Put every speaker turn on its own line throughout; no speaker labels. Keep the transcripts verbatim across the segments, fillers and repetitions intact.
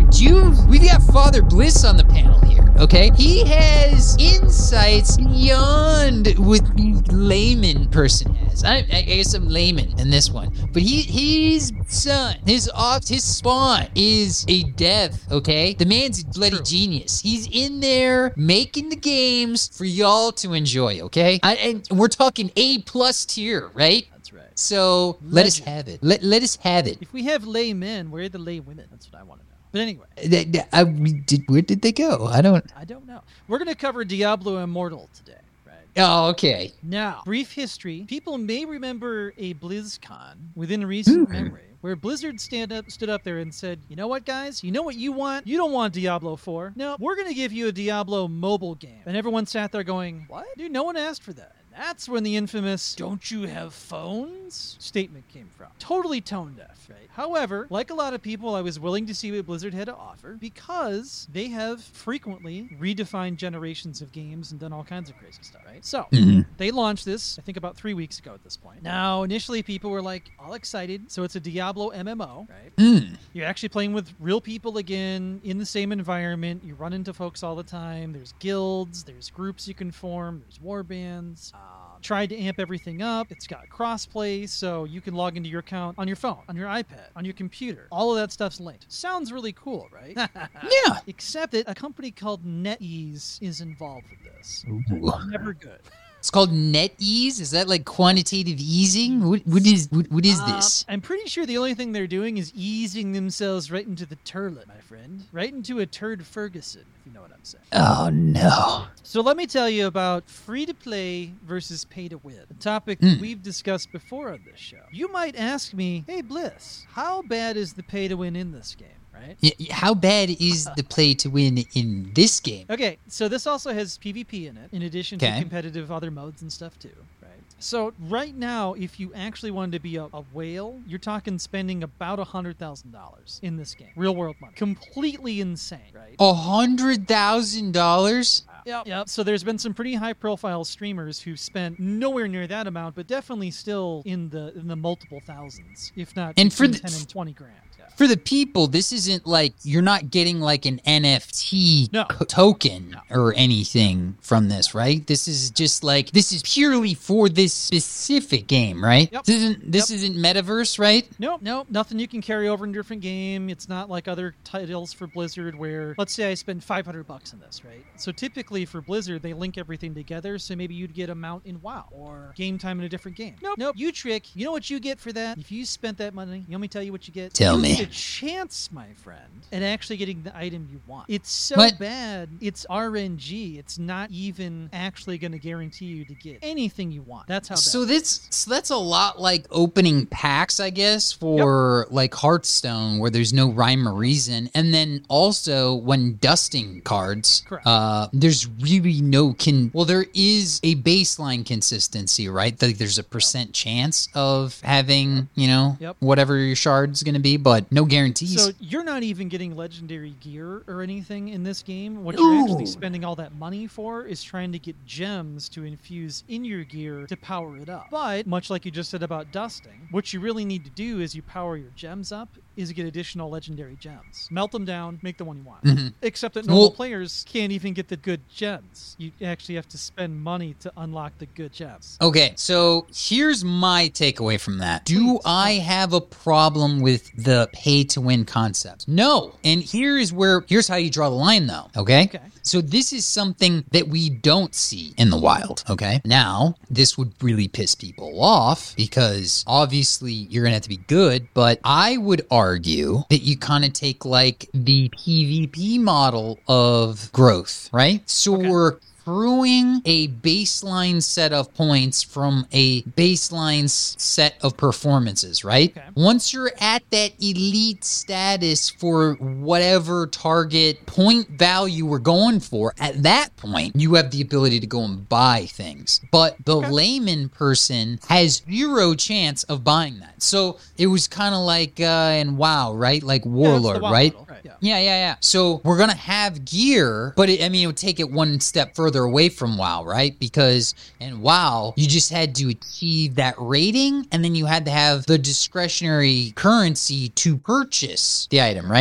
you, we've got Father Bliss on the panel here, okay? He has insights beyond what the layman person has. I, I guess I'm layman in this one, but he, his son, his off, his spawn is a dev, okay? The man's a bloody True. genius. He's in there making the games for y'all to enjoy, okay? I, and we're talking A plus tier, right?
That's right.
So
Legend.
let us have it. Let, let us have it.
If we have laymen, where are the lay women? That's what I want to know. But anyway.
Th- th- I, we did, where did they go? I don't...
I don't know. We're going to cover Diablo Immortal today.
Oh, okay.
Now, brief history. People may remember a BlizzCon within recent memory where Blizzard stand up, stood up there and said, you know what, guys? You know what you want? You don't want Diablo four. No, we're going to give you a Diablo mobile game. And everyone sat there going, what? Dude, no one asked for that. And that's when the infamous, don't you have phones? statement came from. Totally tone deaf, right? However, like a lot of people, I was willing to see what Blizzard had to offer because they have frequently redefined generations of games and done all kinds of crazy stuff, right? So, mm-hmm. they launched this, I think about three weeks ago at this point. Now, initially, people were like all excited. So it's a Diablo M M O, right?
Mm.
You're actually playing with real people again in the same environment. You run into folks all the time. There's guilds, there's groups you can form, there's war bands. Um, tried to amp everything up. It's got crossplay, so you can log into your account on your phone, on your iPad, on your computer. All of that stuff's linked. Sounds really cool, right?
Yeah.
Except that a company called NetEase is involved with this.
Ooh.
Never good.
It's called NetEase? Is that like quantitative easing? What, what is what, what is
uh,
this?
I'm pretty sure the only thing they're doing is easing themselves right into the turlet, my friend. Right into a turd Ferguson, if you know what I'm saying.
Oh, no.
So let me tell you about free-to-play versus pay-to-win, a topic
Mm.
that we've discussed before on this show. You might ask me, hey, Bliss, how bad is the pay-to-win in this game? Right?
Yeah, how bad is the play to win in this game?
Okay, so this also has PvP in it, in addition
okay.
to competitive other modes and stuff too, right? So right now, if you actually wanted to be a, a whale, you're talking spending about one hundred thousand dollars in this game. Real world money. Completely insane, right?
one hundred thousand dollars?
Yep. Yep. So there's been some pretty high-profile streamers who spent nowhere near that amount, but definitely still in the in the multiple thousands, if not
and for the,
ten and twenty grand. Yeah.
For the people, this isn't like you're not getting like an N F T
no.
co- token
no.
or anything from this, right? This is just like this is purely for this specific game, right?
Yep.
This isn't this
yep.
isn't metaverse, right?
Nope, nope, nothing you can carry over in a different game. It's not like other titles for Blizzard where, let's say I spend five hundred bucks in this, right? So typically for Blizzard, they link everything together, so maybe you'd get a mount in WoW or game time in a different game. Nope, nope, you trick. You know what you get for that? If you spent that money, you want me to tell you what you get?
Tell
you
me.
Get a chance, my friend, at actually getting the item you want. It's so
what?
bad, it's R N G. It's not even actually going to guarantee you to get anything you want. That's how bad.
So that's so that's a lot like opening packs, I guess, for yep. like Hearthstone, where there's no rhyme or reason, and then also when dusting cards,
Correct.
uh, there's really no can. Well, there is a baseline consistency, right? Like there's a percent yep. chance of having, you know,
yep.
whatever your shard's going to be, but no guarantees.
So you're not even getting legendary gear or anything in this game. What you're
Ooh.
actually spending all that money for is trying to get gems to infuse in your gear to power it up. But much like you just said about dusting, what you really need to do is you power your gems up is get additional legendary gems. Melt them down, make the one you want.
Mm-hmm.
Except that normal
well,
players can't even get the good gems. You actually have to spend money to unlock the good gems.
Okay, so here's my takeaway from that. Do
Please.
I have a problem with the pay-to-win concept? No. And here is where, here's how you draw the line, though, okay?
Okay.
So this is something that we don't see in the wild, okay? Now, this would really piss people off because obviously you're going to have to be good, but I would argue that you kind of take like the PvP model of growth, right? So
okay.
we're accruing a baseline set of points from a baseline s- set of performances, right?
Okay.
Once you're at that elite status for whatever target point value we're going for, at that point, you have the ability to go and buy things. But the
Okay.
layman person has zero chance of buying that. So it was kind of like uh, in WoW, right? Like Warlord,
yeah, WoW
right?
model. Right. Yeah.
Yeah, yeah, yeah. So we're going to have gear, but it, I mean, it would take it one step further away from WoW, right? Because in WoW, you just had to achieve that rating, and then you had to have the discretionary currency to purchase the item, right?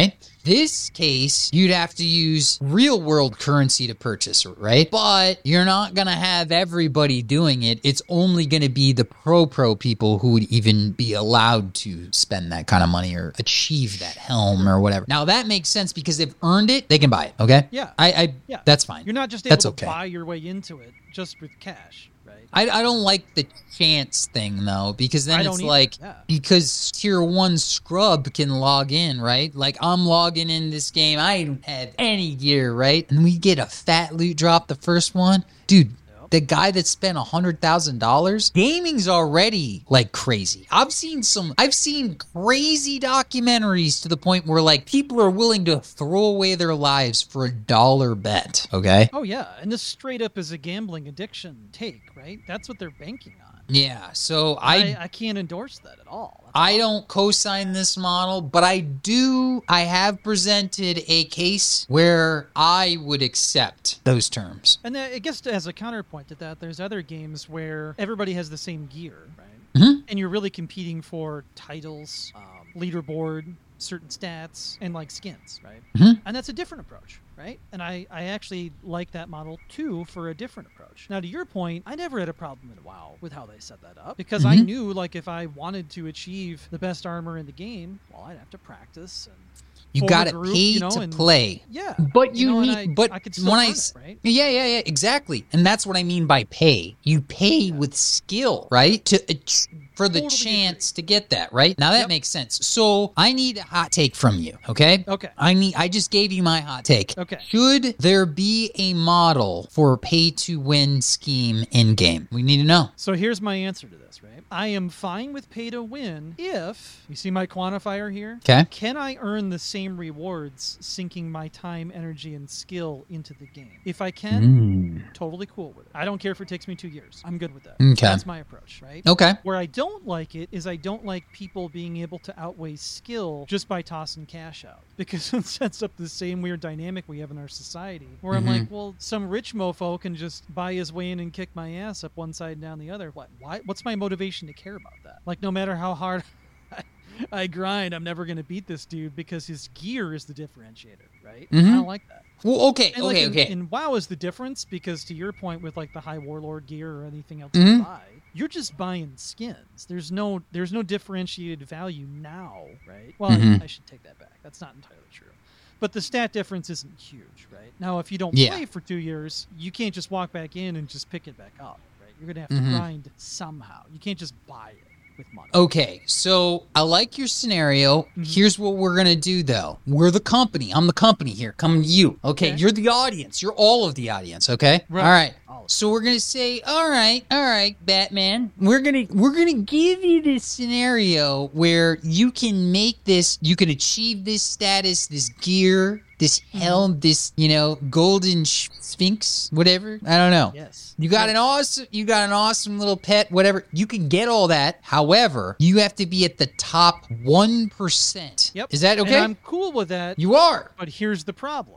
This case, you'd have to use real world currency to purchase it, right? But you're not going to have everybody doing it. It's only going to be the pro pro people who would even be allowed to spend that kind of money or achieve that helm or whatever. Now that makes sense because they've earned it. They can buy it. Okay.
Yeah.
I, I
Yeah.
that's fine.
You're not just able
That's
to
okay.
buy your way into it just with cash, right?
I, I don't like the chance thing though, because then
I
it's
don't either,
like
yeah.
because tier one scrub can log in, right? Like I'm logging in this game, I don't have any gear, right? And we get a fat loot drop the first one, dude. The guy that spent a hundred thousand dollars, gaming's already like crazy. I've seen some, I've seen crazy documentaries to the point where like people are willing to throw away their lives for a dollar bet. Okay.
Oh yeah, and this straight up is a gambling addiction take, right? That's what they're banking on.
Yeah. So
I
I,
I can't endorse that at all. That's
I
awesome.
don't co-sign this model, but I do, I have presented a case where I would accept those terms.
And then I guess as a counterpoint to that, there's other games where everybody has the same gear, right?
Mhm.
And you're really competing for titles, um, leaderboard, certain stats, and like skins, right?
Mhm.
And that's a different approach, right? And I, I actually like that model too for a different approach. Now, to your point, I never had a problem in WoW with how they set that up because I
Mhm.
knew like if I wanted to achieve the best armor in the game, well, I'd have to practice and
You
form
got
a
to
group,
pay
you know,
to
and-
play.
Yeah,
But you,
know, and
need,
I,
but
I could still
when I,
earn
s-
it, right?
yeah, yeah, yeah, exactly, and that's what I mean by pay. You pay with skill, right? To ach- for the
Totally
chance to get that, right? Now that
Yep.
makes sense. So I need a hot take from you, okay?
Okay.
I need. I just gave you my hot take.
Okay.
Should there be a model for pay to win scheme in game? We need to know.
So here's my answer to this, right? I am fine with pay to win if, you see my quantifier here?
Okay.
Can I earn the same rewards sinking my time, energy, and skill into the game? If I can, totally cool with it. I don't care if it takes me two years. I'm good with that.
Okay.
That's my approach, right?
Okay.
Where I don't like it is I don't like people being able to outweigh skill just by tossing cash out. Because it sets up the same weird dynamic we have in our society where I'm
Mhm.
like, well, some rich mofo can just buy his way in and kick my ass up one side and down the other. What? Why? What's my motivation to care about that? Like, no matter how hard I, I grind, I'm never going to beat this dude because his gear is the differentiator, right?
Mhm.
I don't like that.
Well, okay,
And like
okay,
in,
okay.
in WoW is the difference because to your point with like the High Warlord gear or anything else
Mhm.
you buy, you're just buying skins. There's no there's no differentiated value now, right? Well,
Mhm.
I, I should take that back. That's not entirely true. But the stat difference isn't huge, right? Now, if you don't
Yeah.
play for two years, you can't just walk back in and just pick it back up, right? You're gonna have to
Mhm.
grind somehow. You can't just buy it with money.
Okay, so I like your scenario.
Mhm.
Here's what we're gonna do, though. We're the company. I'm the company here. Coming to you. Okay,
Okay.
you're the audience. You're all of the audience. Okay.
Right.
All right.
All of
So we're gonna say, all right, all right, Batman. We're gonna we're gonna give you this scenario where you can make this. You can achieve this status, this gear, this helm, this you know golden sh- sphinx, whatever. I don't know.
Yes.
You got an awesome, you got an awesome little pet, whatever. You can get all that. However, you have to be at the top one percent.
Yep.
Is that okay?
And I'm cool with that.
You are.
But here's the problem.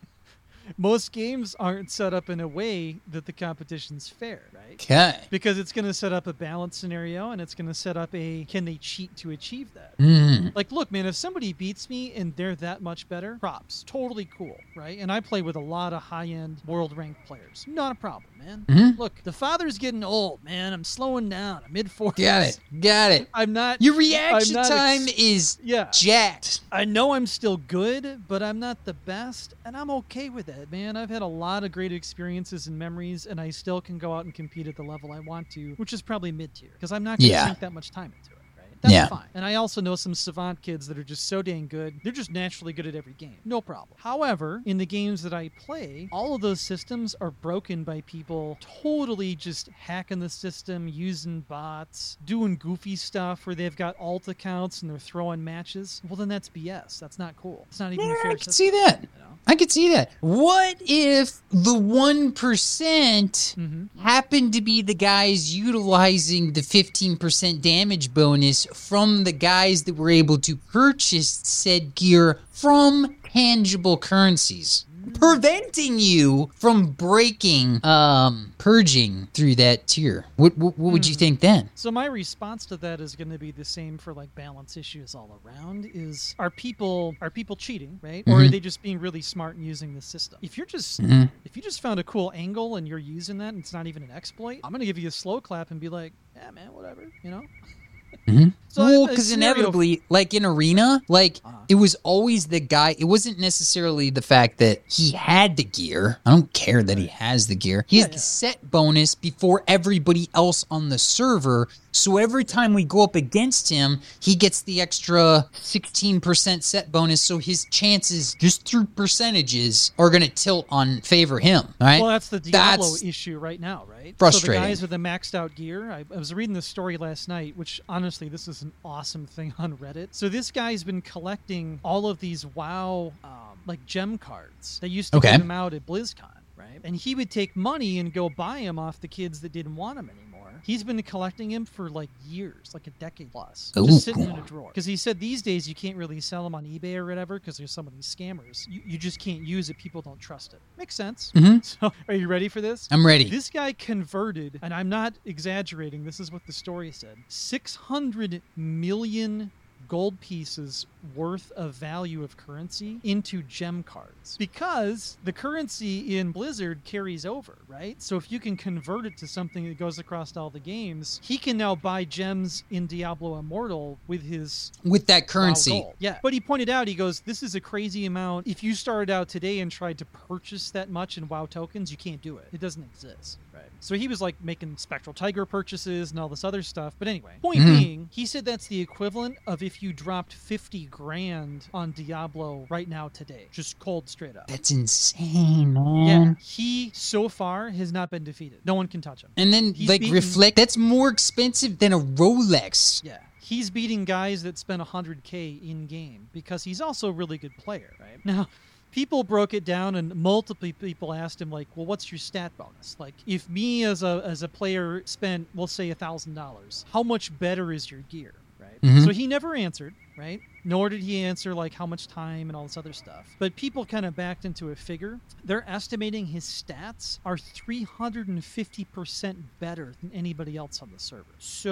Most games aren't set up in a way that the competition's fair, right?
Okay.
Because it's going to set up a balance scenario and it's going to set up a can they cheat to achieve that?
Mm.
Like, look, man, if somebody beats me and they're that much better, props. Totally cool, right? And I play with a lot of high-end world-ranked players. Not a problem, man.
Mhm.
Look, the father's getting old, man. I'm slowing down. I'm mid-forties.
Got it. Got it.
I'm not...
Your reaction
I'm not
time
ex-
is
Yeah.
jacked.
I know I'm still good, but I'm not the best, and I'm okay with it, man. I've had a lot of great experiences and memories, and I still can go out and compete at the level I want to, which is probably mid-tier, because I'm not going to
Yeah.
sink that much time into it, right? That's
Yeah.
fine. And I also know some savant kids that are just so dang good, they're just naturally good at every game. No problem. However, in the games that I play, all of those systems are broken by people totally just hacking the system, using bots, doing goofy stuff where they've got alt accounts and they're throwing matches. Well, then that's B S. That's not cool. It's not even
Yeah,
a fair
I can
system.
see that.
You know?
I could see that. What if the one percent
Mhm.
happened to be the guys utilizing the fifteen percent damage bonus from the guys that were able to purchase said gear from tangible currencies? preventing you from breaking, um, purging through that tier. What what, what would you think then?
So my response to that is going to be the same for like balance issues all around. Is are people are people cheating, right? Or are they just being really smart and using the system? If you're just
Mhm.
if you just found a cool angle and you're using that and it's not even an exploit, I'm going to give you a slow clap and be like, yeah, man, whatever, you know.
Mm-hmm.
So
well,
a
because
scenario-
inevitably, like in Arena, like
Uh-huh.
it was always the guy. It wasn't necessarily the fact that he had the gear. I don't care that he has the gear. He
Yeah,
has the
yeah.
set bonus before everybody else on the server. So every time we go up against him, he gets the extra sixteen percent set bonus. So his chances, just through percentages, are going to tilt on favor him. All right.
Well, that's the Diablo
That's
issue right now, right?
frustrating.
So the guys with the maxed out gear, I, I was reading this story last night, which honestly, this is an awesome thing on Reddit. So this guy's been collecting all of these WoW, um, like gem cards. They used to
Okay.
give them out at BlizzCon, right? And he would take money and go buy them off the kids that didn't want them anymore. He's been collecting him for like years, like a decade plus,
Ooh,
just sitting in
cool.
a drawer. Because he said these days you can't really sell them on eBay or whatever because there's some of these scammers. You, you just can't use it. People don't trust it. Makes sense.
Mhm.
So, are you ready for this?
I'm ready.
This guy converted, and I'm not exaggerating, this is what the story said, six hundred million gold pieces worth of value of currency into gem cards because the currency in Blizzard carries over, right? So if you can convert it to something that goes across all the games, he can now buy gems in Diablo Immortal with his
With that
WoW
currency.
gold. Yeah. But he pointed out, he goes, this is a crazy amount. If you started out today and tried to purchase that much in WoW tokens, you can't do it. It doesn't exist. Right. So he was like making Spectral Tiger purchases and all this other stuff. But anyway, point
Mhm.
being, he said that's the equivalent of if you dropped fifty grand on Diablo right now today. Just cold straight up.
That's insane,
Yeah.
man.
He so far has not been defeated. No one can touch him.
And then,
He's
like,
beaten-
reflect. That's more expensive than a Rolex.
Yeah. He's beating guys that spend one hundred K in game because he's also a really good player, right? Now, people broke it down and multiple people asked him like, well, what's your stat bonus? Like if me as a as a player spent, we'll say a thousand dollars, how much better is your gear? Right.
Mhm.
So he never answered, right? Nor did he answer like how much time and all this other stuff. But people kind of backed into a figure. They're estimating his stats are three hundred fifty percent better than anybody else on the server.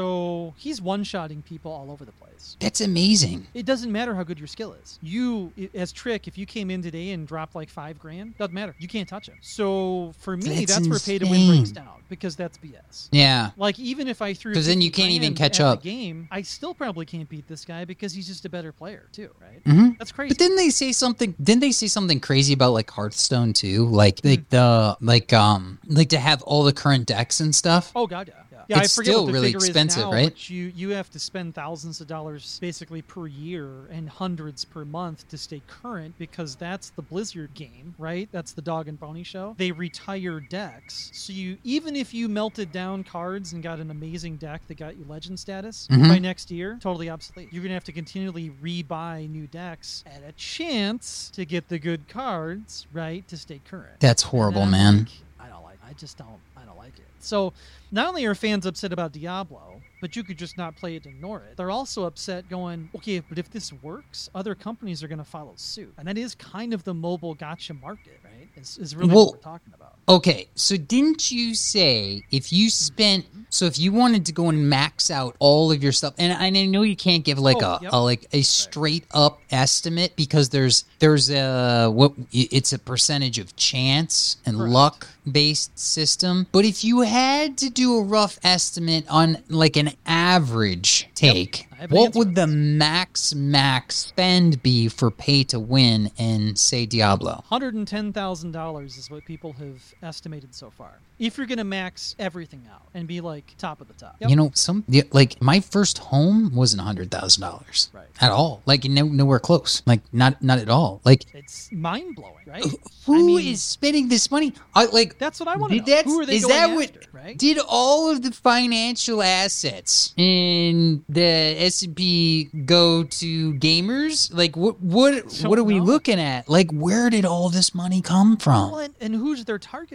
So he's one-shotting people all over the place.
That's amazing.
It doesn't matter how good your skill is. You, i- as Trick, if you came in today and dropped like five grand, doesn't matter. You can't touch him. So for me,
That's
that's, where pay to win breaks
insane.
down because that's B S.
Yeah.
Like even if I threw
'Cause then you
fifty
can't even
grand
catch
at the
up.
game, I still probably can't beat this guy because he's just a better player too, right?
Mhm.
That's crazy.
But didn't they say something? Didn't they say something crazy about like Hearthstone too? Like,
Hmm.
like the like um like to have all the current decks and stuff.
Oh god, yeah, yeah. Yeah,
It's
I forget
still
what the
really
figure
expensive,
is now,
right?
but you you have to spend thousands of dollars basically per year and hundreds per month to stay current because that's the Blizzard game, right? That's the Dog and Pony show. They retire decks, so you even if you melted down cards and got an amazing deck that got you legend status
Mhm.
by next year, totally obsolete. You're gonna have to continually rebuy new decks at a chance to get the good cards, right, to stay current.
That's
And
horrible,
I'm
man.
like, I don't like. I just don't. I don't like it. So not only are fans upset about Diablo, but you could just not play it and ignore it. They're also upset, going, okay, but if this works, other companies are going to follow suit, and that is kind of the mobile gotcha market, right? Is, is really
Well,
what we're talking about.
Okay, so didn't you say if you spent so if you wanted to go and max out all of your stuff, and I know you can't give like
Oh,
a,
yep.
a like a straight up estimate because there's there's a what it's a percentage of chance and
Correct.
luck based system. But if you had to do a rough estimate on like an average take,
I have an
what
answer
would
on
the max max spend be for pay to win in say Diablo?
one hundred ten thousand dollars is what people have estimated so far. If you're going to max everything out and be like top of the top. Yep.
You know, some yeah, like my first home wasn't a hundred thousand dollars
Right.
at all. Like no, nowhere close. Like not not at all. Like
It's mind blowing, right?
who
I
is
mean,
spending this money? I like.
That's what I want to
Did
know.
that-
Who are they
is
going
that what-
after, right?
Did all of the financial assets in the S and P go to gamers? Like what what
Don't
what are we
know.
looking at? Like where did all this money come
Well,
from?
and, and who's their target market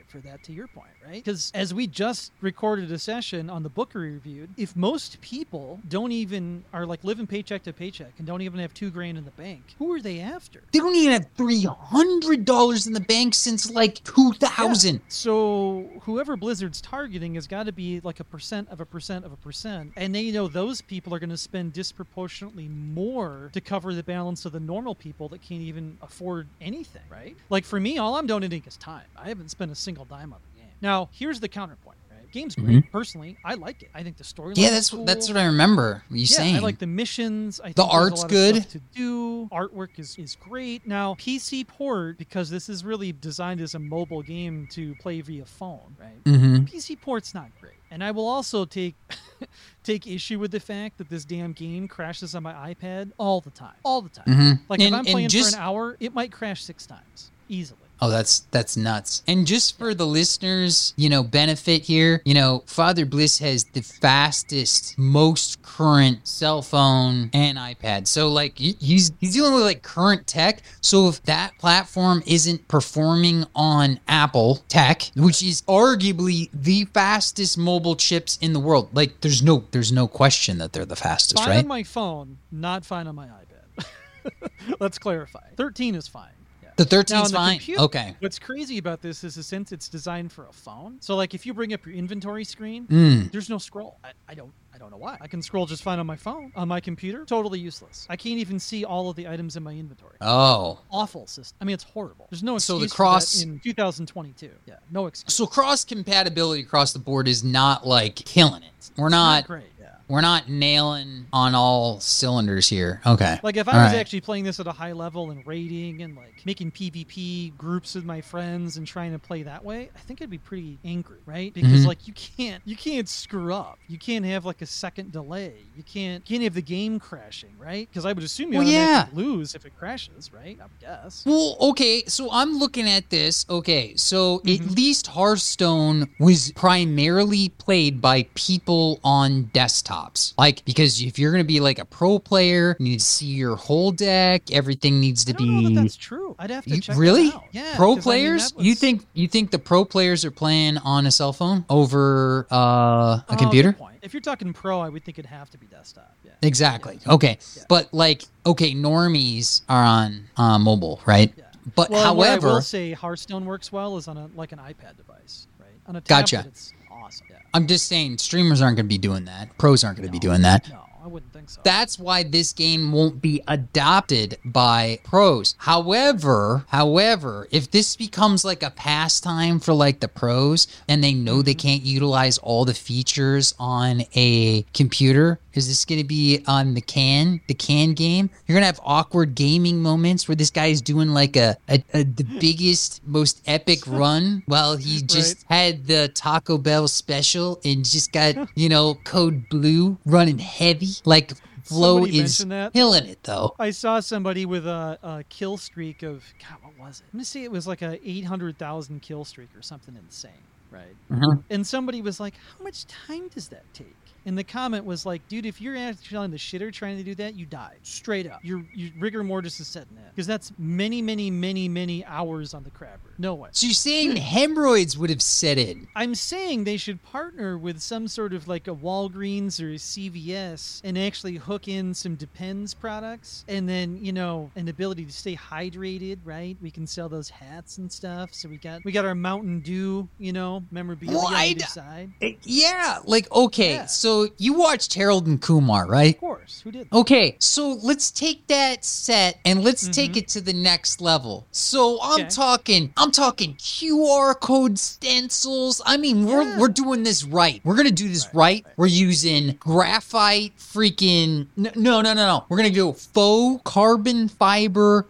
for that, to your point, right? Because as we just recorded a session on the book we reviewed, if most people don't even are like living paycheck to paycheck and don't even have two grand in the bank, who are they after?
They don't even have three hundred dollars in the bank since like two thousand.
Yeah. So whoever Blizzard's targeting has got to be like a percent of a percent of a percent. And they know those people are going to spend disproportionately more to cover the balance of the normal people that can't even afford anything, right? Like for me, all I'm donating is time. I haven't spent a single dime on the game. Now, here's the counterpoint. Game's great.
Mm-hmm.
Personally, I like it. I think the storyline.
Yeah, that's
cool.
that's what I remember you
yeah,
saying.
I like the missions. I think
the
there's
art's
a lot
good
of stuff to do. Artwork is is great. Now P C port, because this is really designed as a mobile game to play via phone, right?
Mm-hmm.
P C port's not great. And I will also take take issue with the fact that this damn game crashes on my iPad all the time, all the time.
Mm-hmm.
Like
and,
if I'm playing
just,
for an hour, it might crash six times easily.
Oh, that's that's nuts. And just for the listeners, you know, benefit here, you know, Father Bliss has the fastest, most current cell phone and iPad. So like he's he's dealing with like current tech. So if that platform isn't performing on Apple tech, which is arguably the fastest mobile chips in the world, like there's no there's no question that they're the fastest,
fine
right?
On my phone, not fine on my iPad. Let's clarify. thirteen is fine.
The thirteen's
now, on the
fine.
computer,
Okay.
What's crazy about this is, since it's designed for a phone, so like if you bring up your inventory screen,
Mm.
there's no scroll. I, I don't. I don't know why. I can scroll just fine on my phone. On my computer, totally useless. I can't even see all of the items in my inventory.
Oh.
Awful system. I mean, it's horrible. There's no
So the
excuse
cross-
for that in two thousand twenty-two. Yeah, no excuse.
So cross compatibility across the board is not like killing it. We're
It's
not,
not great. Yeah.
we're not nailing on all cylinders here. Okay.
Like if I
All
was
right.
actually playing this at a high level and raiding and like making PvP groups with my friends and trying to play that way, I think I'd be pretty angry, right? Because
Mhm.
like you can't you can't screw up. You can't have like a second delay. You can't can't have the game crashing, right? Because I would assume you
Well,
automatically
yeah.
lose if it crashes, right? I would guess.
Well, okay, so I'm looking at this. Okay, so at
Mhm.
least Hearthstone was primarily played by people on desktops. Like, because if you're going to be like a pro player, you need to see your whole deck. Everything needs to
I don't
be.
know that that's true. I'd have to
You-
check
really?
that out. Yeah.
Pro
'cause, I mean,
players?
that
You
was-
think you think the pro players are playing on a cell phone over uh, a
Oh,
computer?
good point. If you're talking pro, I would think it'd have to be desktop. Yeah.
Exactly. Okay.
Yeah.
But like, okay, normies are on uh, mobile, right?
Yeah.
But
Well, and what I
however,
will say Hearthstone works well is on a like an iPad device, right? On a tablet,
Gotcha.
it's awesome. Yeah.
I'm just saying streamers aren't going to be doing that. Pros aren't going to be
No.
doing that.
No, I wouldn't think so.
That's why this game won't be adopted by pros. However, however, if this becomes like a pastime for like the pros and they know they can't utilize all the features on a computer, is this going to be on the can, the can game? You're going to have awkward gaming moments where this guy is doing like a, a, a the biggest, most epic run while he just had the Taco Bell special and just got, you know, code blue running heavy. Like Flo
Somebody
is
mentioned that.
killing it though.
I saw somebody with a, a kill streak of God. What was it? I'm gonna say it was like a eight hundred thousand kill streak or something insane, right?
Mhm.
And somebody was like, "How much time does that take?" And the comment was like, "Dude, if you're actually on the shitter trying to do that, you die straight up. Your your rigor mortis is setting in because that's many, many, many, many hours on the crabber. No way."
So you're saying hemorrhoids would have set in?
I'm saying they should partner with some sort of like a Walgreens or a C V S and actually hook in some Depends products and then, you know, an ability to stay hydrated, right? We can sell those hats and stuff. So we got we got our Mountain Dew, you know, memorabilia
Well,
on
I
either
d-
side.
Yeah, like okay,
Yeah.
so you watched Harold and Kumar, right?
Of course. Who did?
Okay, so let's take that set and let's
Mhm.
take it to the next level. So I'm
Okay.
talking, I'm talking Q R code stencils. I mean, we're
Yeah.
we're doing this right. We're gonna do this
Right,
right.
right.
We're using graphite, freaking no, no, no, no. no. We're gonna do faux carbon fiber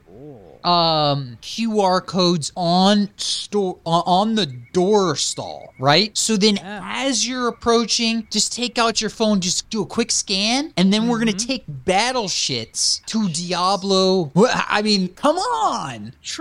um Q R codes on store on the door stall, right? So then
Yeah.
as you're approaching, just take out your phone, just do a quick scan, and then we're gonna
Mhm.
take battle shits to Diablo. Well, I mean, come on.
Trick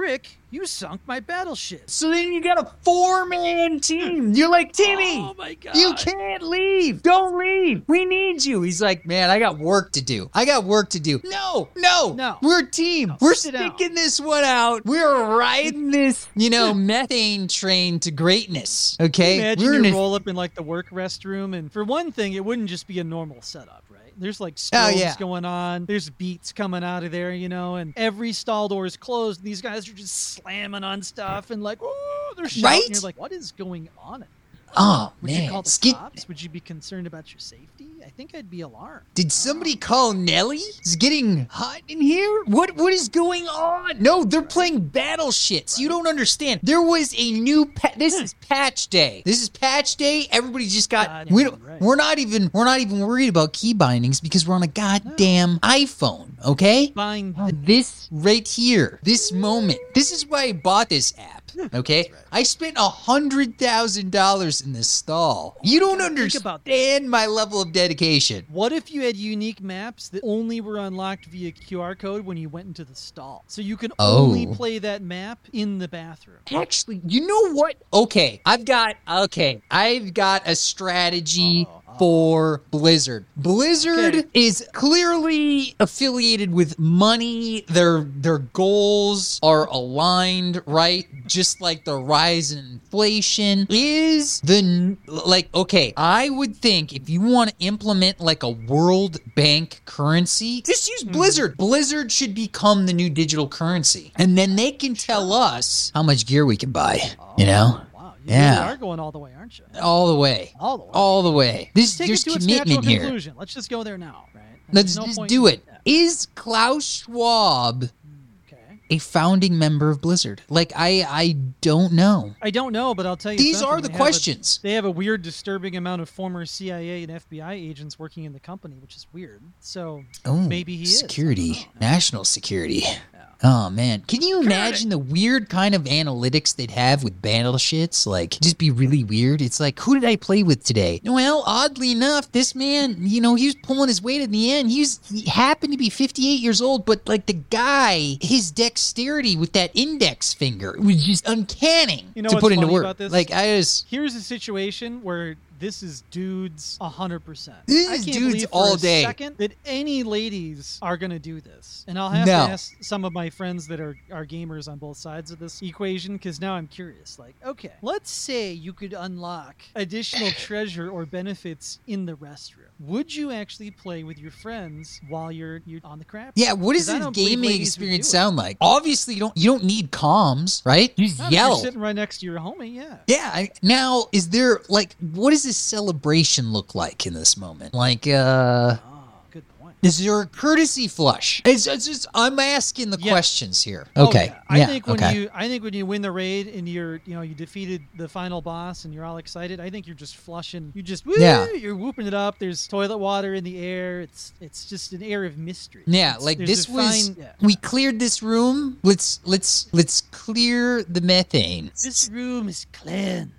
You sunk my battleship.
So then you got a four-man team. You're like, Timmy,
Oh my god.
you can't leave. Don't leave. We need you. He's like, man, I got work to do. I got work to do. No, no,
No.
We're a team.
No,
We're
sit down.
sticking this one out. We're riding this, you know, methane train to greatness. Okay?
Imagine
We're
you
in a-
roll up in like the work restroom, and for one thing, it wouldn't just be a normal setup, right? There's like
Oh,
stoves
yeah.
going on. There's beats coming out of there, you know, and every stall door is closed. These guys are just slamming on stuff and like, oh, they're shouting.
Right?
And you're like, what is going on?
Oh,
Would
man.
you call the
Skid-
cops? Would you be concerned about your safety? I think I'd be alarmed.
Did somebody call Nelly? It's getting hot in here. What what is going on? No, they're playing battle shits. You don't understand. There was a new pa- this is patch day. This is patch day. Everybody just got
God,
we
yeah,
don't,
right.
we're not even we're not even worried about key bindings because we're on a goddamn iPhone, okay?
Find
This right here, this moment. This is why I bought this app. Okay,
That's right.
I spent a hundred thousand dollars in this stall. You don't
God, think about
understand my level of dedication.
What if you had unique maps that only were unlocked via Q R code when you went into the stall? So you can
Oh.
only play that map in the bathroom.
Actually, you know what? Okay, I've got okay, I've got a strategy
Uh-oh, uh-oh.
for Blizzard. Blizzard
Okay.
is clearly affiliated with money. Their their goals are aligned, right? Just like the rise in inflation is the n- like okay, I would think if you want to implement like a World Bank currency, just use Blizzard. Blizzard should become the new digital currency. And then they can tell us how much gear we can buy, you know?
Wow, you
Yeah.
really are going all the way, aren't you?
All the way.
All the way.
All the way. This
Take
there's
it to its natural
commitment here.
conclusion. Let's just go there now, right?
Let's
There's no
just
point
do
in-
it. Is Klaus Schwab
Okay.
a founding member of Blizzard? Like I I don't know.
I don't know, but I'll tell you
These
something.
are the
They have a-
questions.
They have a weird, disturbing amount of former C I A and F B I agents working in the company, which is weird. So
Oh,
maybe he is. I don't
security,
know.
national security.
Yeah.
Oh man, can you imagine the weird kind of analytics they'd have with battleships? Like, just be really weird. It's like, who did I play with today? Well, oddly enough, this man, you know, he was pulling his weight in the end. He was he happened to be fifty-eight years old, but like the guy, his dexterity with that index finger was just uncanny
You know
to
what's
put into
funny
work.
about this?
Like I was.
Here's a situation where this is dudes one hundred percent.
This
I
is
can't
dudes
believe for
all
a
day.
second that any ladies are going to do this. And I'll have
No.
to ask some of my friends that are, are gamers on both sides of this equation because now I'm curious. Like, okay, let's say you could unlock additional treasure or benefits in the restroom. Would you actually play with your friends while you're you're on the crap?
Yeah, what does
'Cause I
this
don't believe
gaming
ladies would
experience
do it.
sound like? Obviously, you don't you don't need comms, right? You just
No, if you're
yell.
sitting right next to your homie, yeah.
Yeah. I, now, is there like what does this celebration look like in this moment? Like, uh,
Oh, good point.
is there a courtesy flush? It's, it's just I'm asking the
Yeah.
questions here.
Oh,
Okay.
yeah. I
yeah,
think when
okay.
you I think when you win the raid and you're you know you defeated the final boss and you're all excited, I think you're just flushing. You just woo,
Yeah.
you're whooping it up. There's toilet water in the air. It's it's just an air of mystery.
Yeah,
It's-
like
there's
this
a
was
fine- yeah.
we cleared this room. Let's let's let's clear the methane.
This room is cleansed.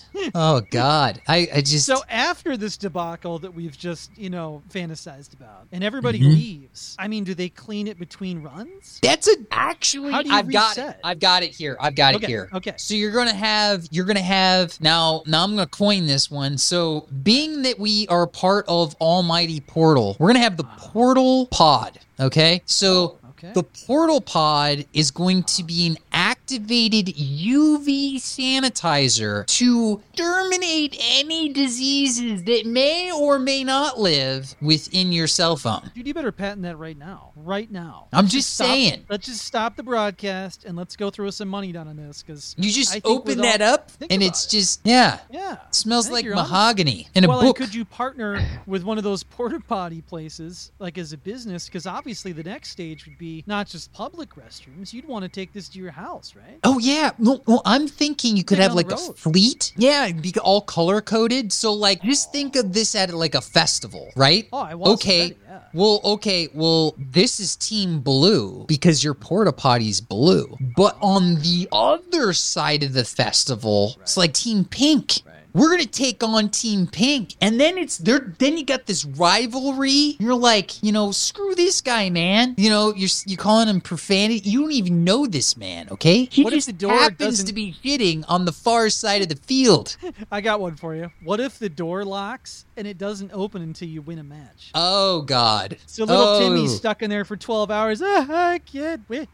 Oh God, I I just
So after this debacle that we've just, you know, fantasized about, and everybody
Mhm.
leaves, I mean, do they clean it between runs?
that's a actually
How do you
I've got it.
reset?
I've got it here. I've got
Okay,
it here.
okay.
So you're gonna have you're gonna have now now I'm gonna coin this one. So being that we are part of Almighty Portal, we're gonna have the Portal Pod. Okay, so.
Okay.
The portal pod is going to be an activated U V sanitizer to terminate any diseases that may or may not live within your cell phone.
Dude, you better patent that right now. Right now.
I'm
Let's
just
stop-
saying.
Let's just stop the broadcast and let's go throw some money down on this because
You just
I think
open
with
that
all-
up
think
and
about
it's
it.
just, yeah,
yeah.
it smells
I think
like
you're onto
mahogany in a
well,
book.
and could you partner with one of those porta potty places, like as a business? Because obviously the next stage would be not just public restrooms. You'd want to take this to your house, right?
Oh yeah, no, well, I'm thinking you could
Take it
have
on
like
the
a
road.
fleet. Yeah, it'd be all color coded. So like, just think of this at like a festival, right?
Oh, I was
okay.
already, yeah.
Well, okay. Well, this is Team Blue because your porta potty's blue. But on the other side of the festival, it's like Team Pink.
Right.
we're gonna take on Team Pink, and then it's there. Then you got this rivalry. You're like, you know, screw this guy, man. You know, you're you calling him profanity. You don't even know this man, okay? He
What if
just
the door
happens
doesn't-
to be hitting on the far side of the field.
I got one for you. What if the door locks and it doesn't open until you win a match?
Oh God.
So little
oh.
Timmy's stuck in there for twelve hours. Ah, I can't win.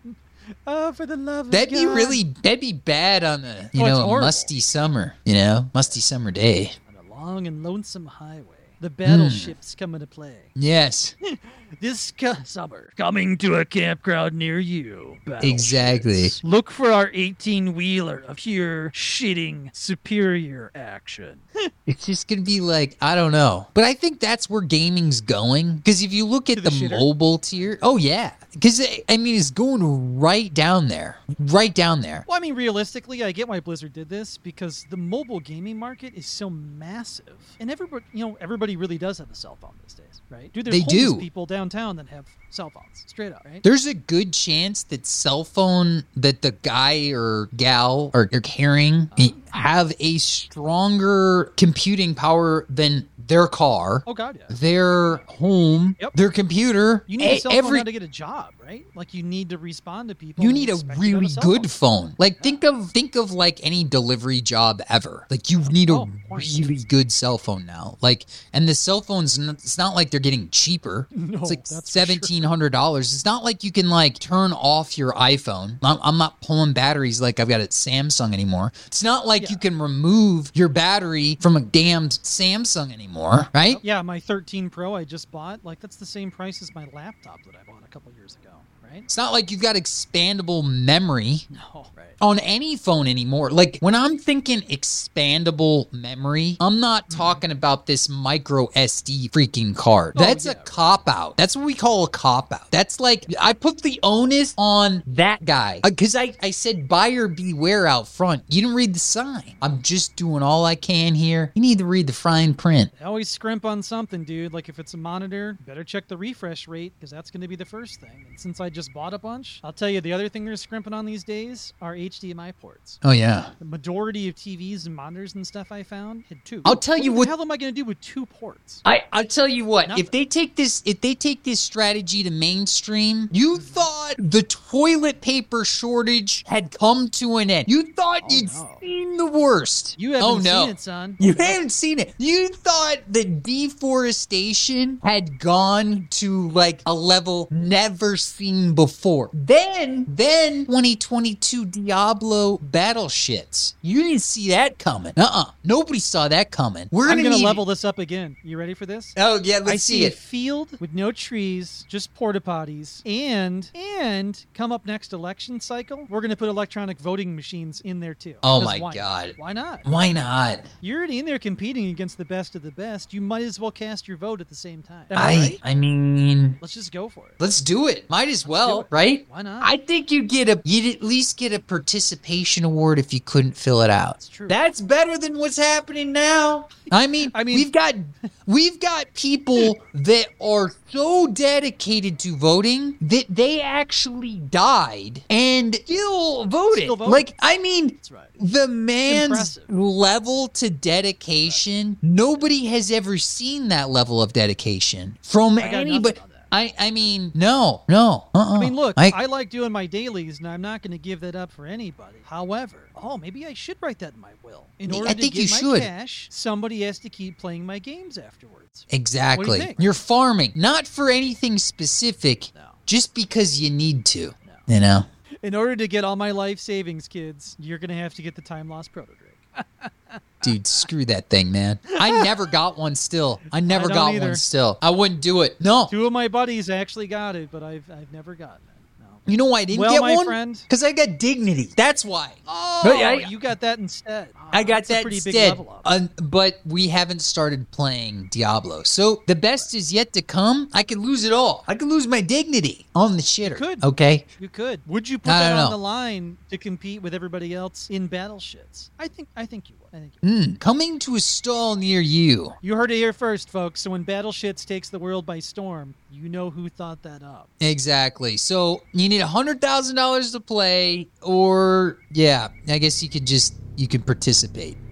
Oh, for the love of
That'd be
God.
really, that'd be bad on a, you
Oh, it's
know, a
horrible.
musty summer, you know, musty summer day.
On a long and lonesome highway. The
Hmm.
battleships come into play.
Yes,
This co- summer, coming to a campground near you.
Exactly.
Battleships. Look for our eighteen-wheeler of pure shitting superior action.
it's just gonna be like, I don't know, but I think that's where gaming's going. Because if you look at
To
the,
the shitter?
mobile tier, oh yeah, because I mean it's going right down there, right down there.
Well, I mean, realistically, I get why Blizzard did this because the mobile gaming market is so massive, and everybody, you know, everybody really does have a cell phone these days, right? Dude, there's
They
homeless
do.
people downtown that have cell phones, straight up, right?
There's a good chance that cell phone that the guy or gal are, are carrying have a stronger computing power than their car,
Oh God, yeah.
their home,
Yep.
their computer.
You need a
e-
cell phone
every
now to get a job, right? Like you need to respond to people.
you
and
need a
expect you to have
really
cell
good
phone.
phone. Like think of think of like any delivery job ever. Like you need a
Oh, of course.
really good cell phone now. Like and the cell phones, n- it's not like they're getting cheaper.
No,
It's like
that's for sure.
seventeen hundred dollars. It's not like you can like turn off your iPhone. I'm, I'm not pulling batteries like I've got a Samsung anymore. It's not like
Yeah.
you can remove your battery from a damned Samsung anymore, right?
Yeah, my thirteen Pro I just bought, like that's the same price as my laptop that I bought a couple years ago, right?
It's not like you've got expandable memory
No, right.
on any phone anymore. Like when I'm thinking expandable memory, I'm not talking about this micro S D freaking card.
Oh,
That's
yeah,
a cop out. That's what we call a cop out. That's like I put the onus on that guy because I, I said buyer beware out front. You didn't read the sign. I'm just doing all I can here. You need to read the fine print.
I always scrimp on something, dude. Like if it's a monitor, better check the refresh rate because that's going to be the first thing. And since I just bought a bunch, I'll tell you the other thing they're scrimping on these days are H D M I ports.
Oh yeah.
The majority of T Vs and monitors and stuff I found had two.
I'll tell you
what
what-
the hell am I going to do with two ports?
I I'll tell you what.
Nothing.
If they take this, if they take this strategy to mainstream, you thought the toilet paper shortage had come to an end. You thought
Oh,
you'd
no.
seen the worst.
You haven't
oh, no.
seen it, son.
You haven't seen it. You thought that deforestation had gone to like a level never seen before. Then, then twenty twenty-two Diablo battle shits. You didn't see that coming. Uh-uh. Nobody saw that coming. We're
I'm
gonna
going to
need-
level this up again. You ready for this?
Oh yeah, let's
I
see
see a
it.
field with no trees, just porta potties, and and come up next election cycle, we're gonna put electronic voting machines in there too.
Oh
'Cause
my
why?
God.
Why not?
Why not?
You're already in there competing against the best of the best. You might as well cast your vote at the same time. Am I,
I
right?
I mean,
Let's just go for it.
let's do it. Might as
do
well,
it.
right?
Why not?
I think you'd get a you'd at least get a participation award if you couldn't fill it out.
That's true.
That's better than what's happening now. I mean,
I mean-
we've got we've got people that are so dedicated to voting that they actually died and still voted.
Still voted.
Like, I mean,
That's right.
the man's
impressive.
level to dedication, nobody has ever seen that level of dedication from
I got nothing
anybody.
on that.
I, I mean, no, no. Uh-uh.
I mean, look,
I,
I, like doing my dailies, and I'm not going to give that up for anybody. However, oh, maybe I should write that in my will. In
I
order to
think
get
you
my
should.
cash, somebody has to keep playing my games afterwards.
exactly.
think?
You're farming, not for anything specific,
No.
just because you need to.
No.
You know?
In order to get all my life savings, kids, you're going to have to get the time lost proto drake.
Dude, screw that thing, man. I never got one still. I never
don't
got
either.
one still. I wouldn't do it. No.
Two of my buddies actually got it, but I've I've never gotten it. No.
You know why I didn't
Well,
get
my
one?
friend-
Because I got dignity. That's why.
Oh,
But I-
you got that instead. Oh,
I got
that's a
that
pretty
instead.
big level up.
Uh, but we haven't started playing Diablo. So the best is yet to come. I could lose it all. I could lose my dignity on the shitter.
could.
Okay?
You could. Would you put
I
that
don't
on
know.
the line to compete with everybody else in battle shits? I think I think you would. I think you would.
Mm, coming to a stall near you.
You heard it here first, folks. So when Battle Shits takes the world by storm, you know who thought that up.
Exactly. So you need one hundred thousand dollars to play, or, yeah, I guess you could just, you could participate.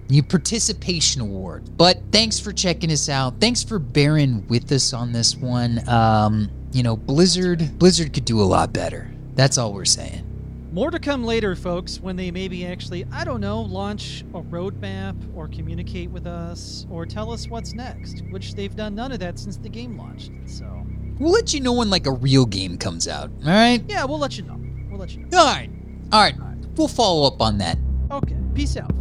Your participation award. But thanks for checking us out. Thanks for bearing with us on this one. Um, you know, Blizzard, Blizzard could do a lot better. That's all we're saying.
More to come later, folks, when they maybe actually, I don't know, launch a roadmap or communicate with us or tell us what's next, which they've done none of that since the game launched. So
we'll let you know when like a real game comes out. All right?
Yeah, we'll let you know. We'll let you know.
All right. All right. We'll follow up on that.
Okay. Peace out.